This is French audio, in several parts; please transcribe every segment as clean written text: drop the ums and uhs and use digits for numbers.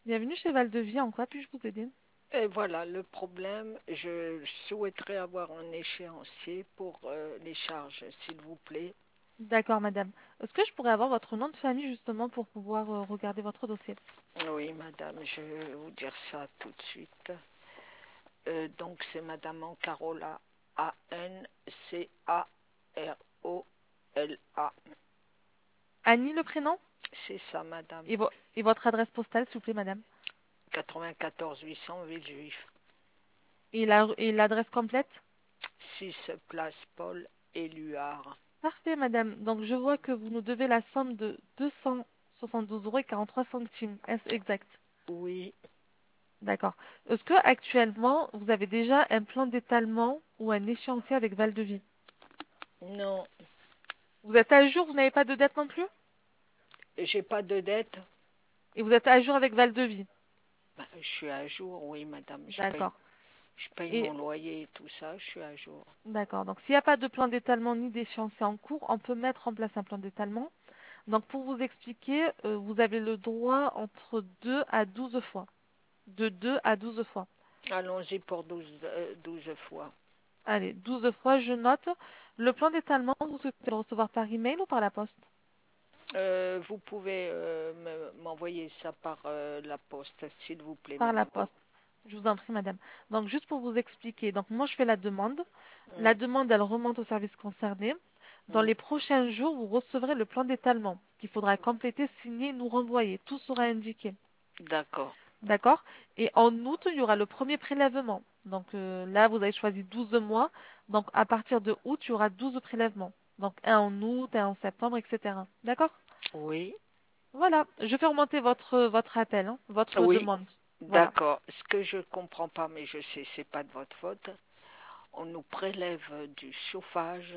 Bienvenue chez Val de Vie, en quoi puis-je vous aider? Et voilà le problème. Je souhaiterais avoir un échéancier pour les charges, s'il vous plaît. D'accord, madame. Est-ce que je pourrais avoir votre nom de famille justement pour pouvoir regarder votre dossier? Oui, madame, je vais vous dire ça tout de suite. Donc, c'est madame Ancarola, Ancarola. Annie, le prénom? C'est ça, madame. Et votre adresse postale, s'il vous plaît, madame? 94 800 Villejuif. Et l'adresse complète? 6 place Paul Éluard. Parfait, madame. Donc, je vois que vous nous devez la somme de 272,43 €. Est-ce exact? Oui, D'accord. Est-ce que actuellement, vous avez déjà un plan d'étalement ou un échéancier avec Val de Vie? non, Vous êtes à jour, vous n'avez pas de dette non plus? j'ai pas de dette. Et vous êtes à jour avec Val de Vie? Ben, je suis à jour, oui, madame. D'accord. Je paye Et mon loyer et tout ça, je suis à jour. d'accord. Donc, s'il n'y a pas de plan d'étalement ni d'échéancier en cours, on peut mettre en place un plan d'étalement. Donc, pour vous expliquer, vous avez le droit entre 2 à 12 fois. De 2 à 12 fois. Allons-y pour 12 fois. Allez, 12 fois, je note. Le plan d'étalement, vous souhaitez le recevoir par email ou par la poste? Vous pouvez m'envoyer ça par la poste, s'il vous plaît, Par la madame. poste. Je vous en prie, madame. Donc, juste pour vous expliquer, donc moi, je fais la demande. Mm, La demande, elle remonte au service concerné. Dans mm. les prochains jours, vous recevrez le plan d'étalement qu'il faudra compléter, signer, nous renvoyer. Tout sera indiqué. D'accord. D'accord? Et en août, il y aura le premier prélèvement. Donc là, vous avez choisi 12 mois. Donc à partir de août, il y aura 12 prélèvements. Donc un en août, un en septembre, etc. D'accord? Oui, Voilà. Je fais remonter votre appel, hein, votre oui, demande. Voilà. d'accord. Ce que je comprends pas, mais je sais, c'est pas de votre faute. On nous prélève du chauffage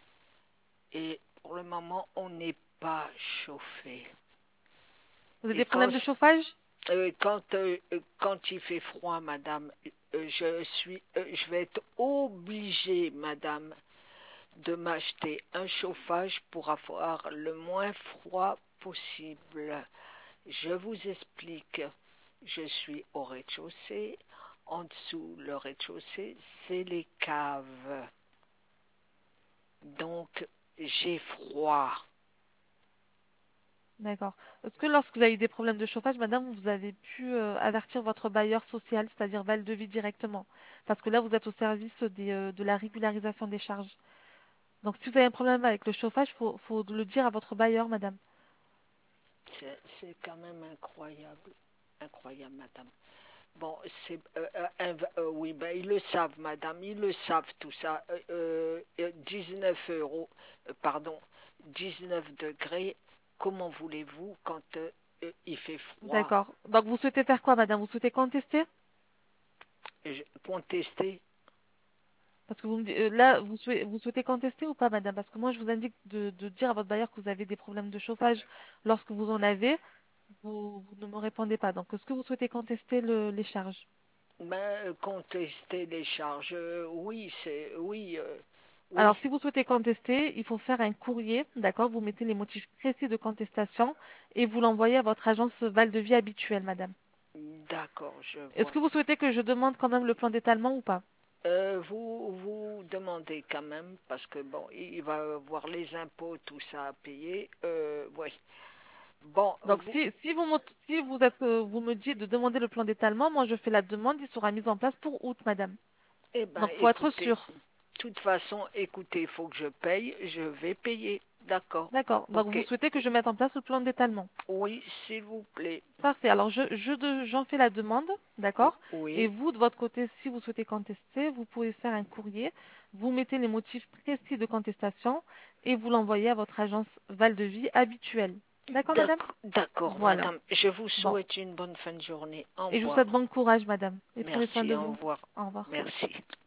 et pour le moment, on n'est pas chauffé. Vous avez Et des problèmes de chauffage? quand il fait froid, madame, je vais être obligée, madame, de m'acheter un chauffage pour avoir le moins froid possible. Je vous explique. Je suis au rez-de-chaussée. En dessous, le rez-de-chaussée, c'est les caves. Donc, j'ai froid. D'accord. Est-ce que lorsque vous avez eu des problèmes de chauffage, madame, vous avez pu avertir votre bailleur social, c'est-à-dire Val de Vie directement? Parce que là, vous êtes au service de la régularisation des charges. Donc, si vous avez un problème avec le chauffage, faut le dire à votre bailleur, madame. C'est quand même incroyable. Incroyable, madame. Bon, oui, ben, ils le savent, madame, ils le savent tout ça. 19 euros, pardon, 19 degrés, comment voulez-vous quand il fait froid? D'accord. Donc, vous souhaitez faire quoi, madame? Vous souhaitez contester? Contester? Parce que là, vous souhaitez contester ou pas, madame? Parce que moi, je vous indique de dire à votre bailleur que vous avez des problèmes de chauffage lorsque vous en avez. Vous ne me répondez pas. Donc, est-ce que vous souhaitez contester les charges? Ben, contester les charges, oui, Alors, oui, si vous souhaitez contester, il faut faire un courrier, d'accord? Vous mettez les motifs précis de contestation et vous l'envoyez à votre agence Val de Vie habituelle, madame. d'accord, je Est-ce vois. que vous souhaitez que je demande quand même le plan d'étalement ou pas? Vous demandez quand même, parce que bon, il va avoir les impôts, tout ça à payer. Oui. Bon, Donc, vous me dites de demander le plan d'étalement, moi je fais la demande, il sera mis en place pour août, madame. eh ben, Donc, pour être écoutez, sûr. de toute façon, écoutez, il faut que je paye, je vais payer. D'accord. D'accord. Donc, vous Ok. souhaitez que je mette en place le plan d'étalement. Oui, s'il vous plaît. Parfait. Alors, j'en fais la demande, d'accord? Et Oui. vous, de votre côté, si vous souhaitez contester, vous pouvez faire un courrier. Vous mettez les motifs précis de contestation et vous l'envoyez à votre agence Val de Vie habituelle. D'accord, madame? D'accord, Voilà. madame. Je vous Bon. souhaite une bonne fin de journée. Au Et je vous souhaite revoir. bon courage, madame. Et prenez soin Merci, de au vous. revoir. Au revoir. Merci.